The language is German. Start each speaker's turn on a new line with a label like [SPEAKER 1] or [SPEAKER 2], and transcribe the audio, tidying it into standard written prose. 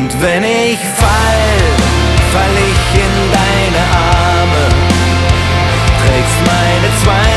[SPEAKER 1] Und wenn ich fall ich in deine Arme, trägst meine Zweifel